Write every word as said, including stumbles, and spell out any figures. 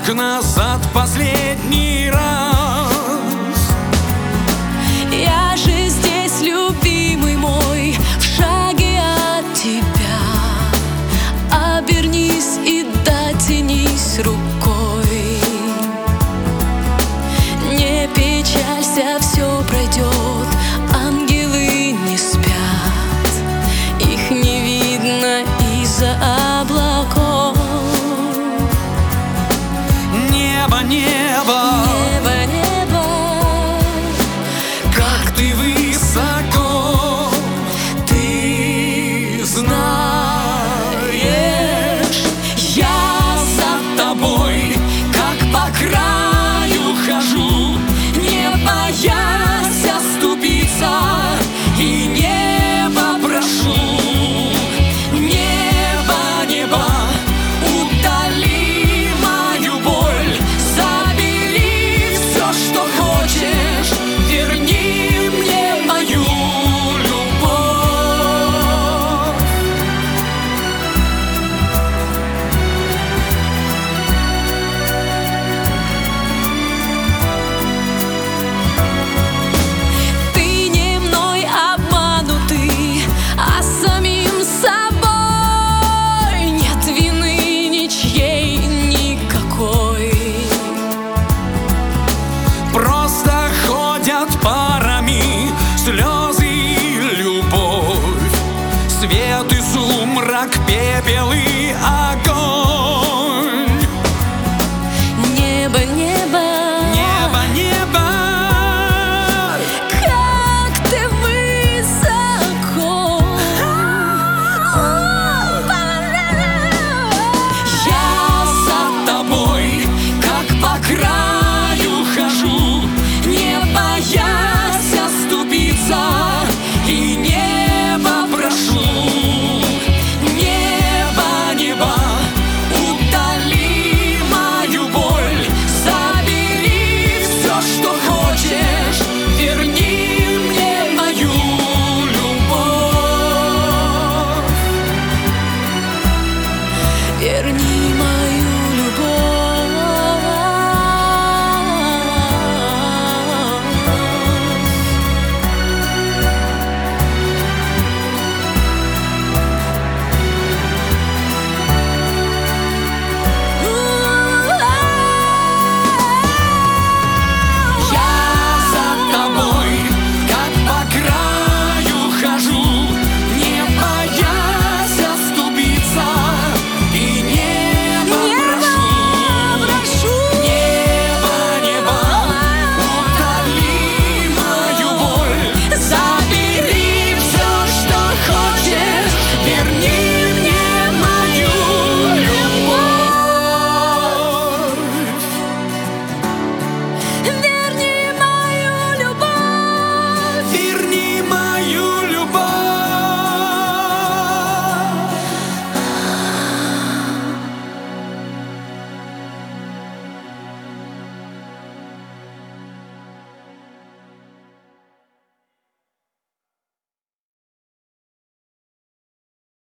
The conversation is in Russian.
шаг назад последний раз. Я же здесь, любимый мой, в шаге от тебя. Обернись и дотянись рукой. Не печалься, все пройдет, ангелы не спят, их не видно из-за облаков. Небо, небо, Небо, небо, как ты высоко, ты знаешь, я за тобой, как по краю хожу, не боясь оступиться, и небо прошу. Небо, небо, утоли мою боль, забери все, что хочешь, верни мне мою любовь. ты не мной обманутый, а самим собой. Нет вины ничьей никакой. Просто ходят парами слезы и любовь, свет и сумрак, пепел и огонь. Небо, небо, Небо, небо, как ты высоко. я за тобой, как по краю